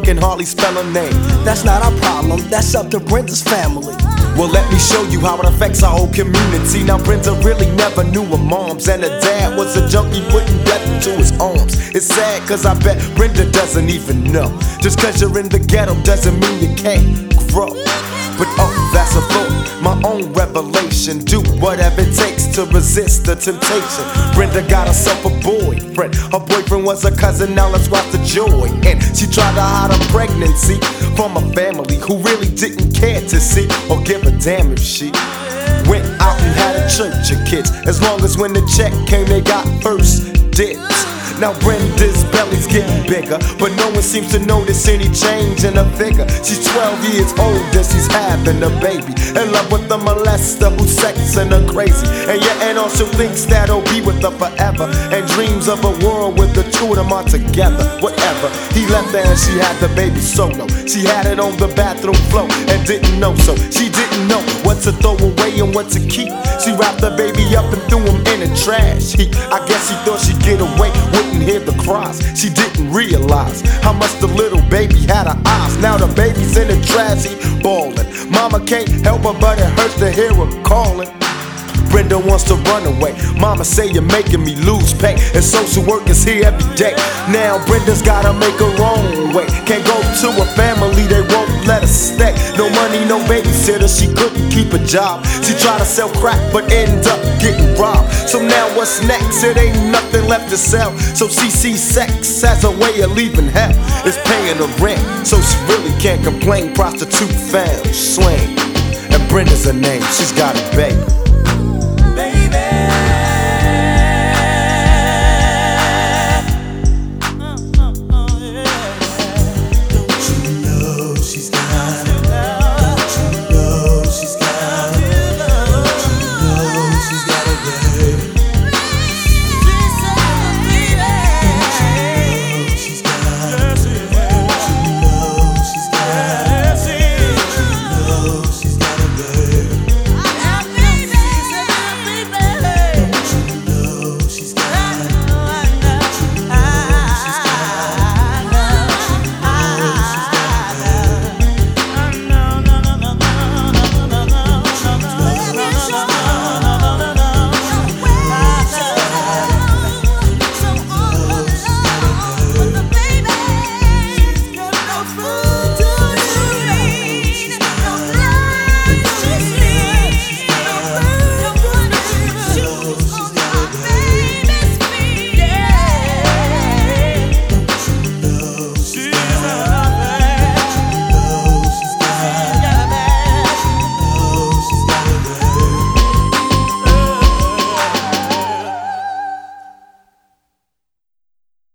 can hardly spell her name. That's not our problem, that's up to Brenda's family. Well, let me show you how it affects our whole community. Now, Brenda really never knew her moms, and her dad was a junkie putting death into his arms. It's sad, cause I bet Brenda doesn't even know. Just cause you're in the ghetto doesn't mean you can't grow. But oh, that's a thought, my own revelation. Do whatever it takes to resist the temptation. Brenda got herself a boyfriend. Her boyfriend was a cousin, now let's watch the joy. And she tried to hide her pregnancy from a family who really didn't care to see or give a damn if she went out and had a church of kids. As long as when the check came, they got first dibs. Now Brenda's belly's getting bigger, but no one seems to notice any change in her figure. She's 12 years old and she's having a baby, in love with a molester who's sexing her crazy. And your aunt also thinks that he'll be with her forever, and dreams of a world with the two of them are together. Whatever, he left her and she had the baby solo. She had it on the bathroom floor and didn't know, so she didn't know what to throw away and what to keep. She wrapped the baby up and threw him in the trash heap. I guess she thought she'd get away, wouldn't hear the cries. She didn't realize how much the little baby had her eyes. Now the baby's in the trash heap bawling. Mama can't help her, but it hurts to hear her calling. Brenda wants to run away. Mama say you're making me lose pay, and social work is here every day. Now Brenda's gotta make her own way. Can't go to a family, they won't let her stay. No money, no babysitter, she couldn't keep a job. She tried to sell crack, but ended up getting robbed. So now what's next? It ain't nothing left to sell. So she sees sex as a way of leaving hell. It's paying the rent, so she really can't complain. Prostitute found, slang, and Brenda's her name. She's got a baby.